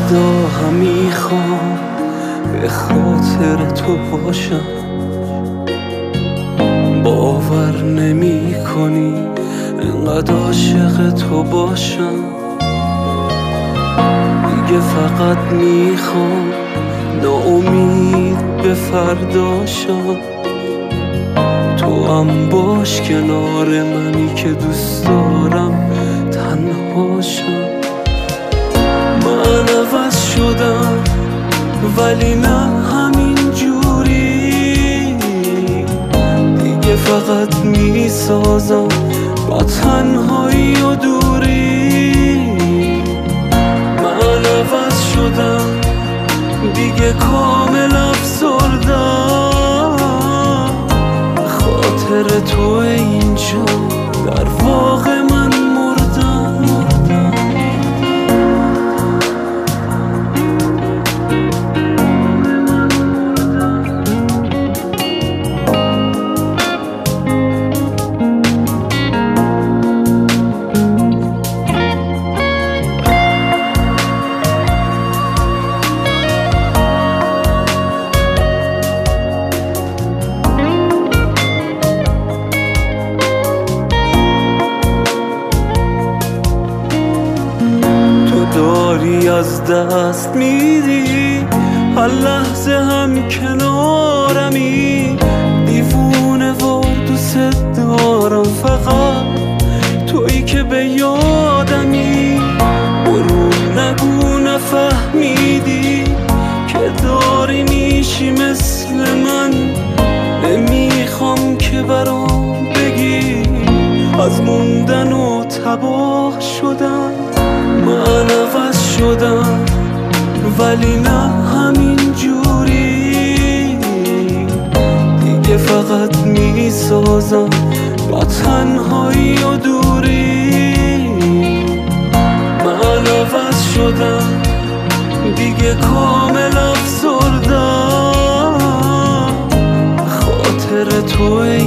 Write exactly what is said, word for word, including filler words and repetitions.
فردا هم میخوام به خاطر تو باشم. باور نمی کنی انقدر عاشق تو باشم. دیگه فقط میخوام ناامید به فرداشم. تو هم باش کنار منی که دوست دارم تنهاشم. من عوض شدم ولی نه همین جوری. دیگه فقط میسازم با تنهایی و دوری. من عوض شدم دیگه کامل افسردم. خاطر تو اینجا در واقع من مردم. داری از دست میدی هر لحظه هم کنارمی. دیوونه و دوست دارم فقط تویی که به یادمی. برو نگو نفهمیدی که داری میشی مثل من. نمیخوام که برام بگی از موندن و تباه شدن. من عوض شدم ولی نه همین جوری. دیگه فقط میسازم با تنهایی و دوری. من عوض شدم دیگه کامل افسردم. خاطر تو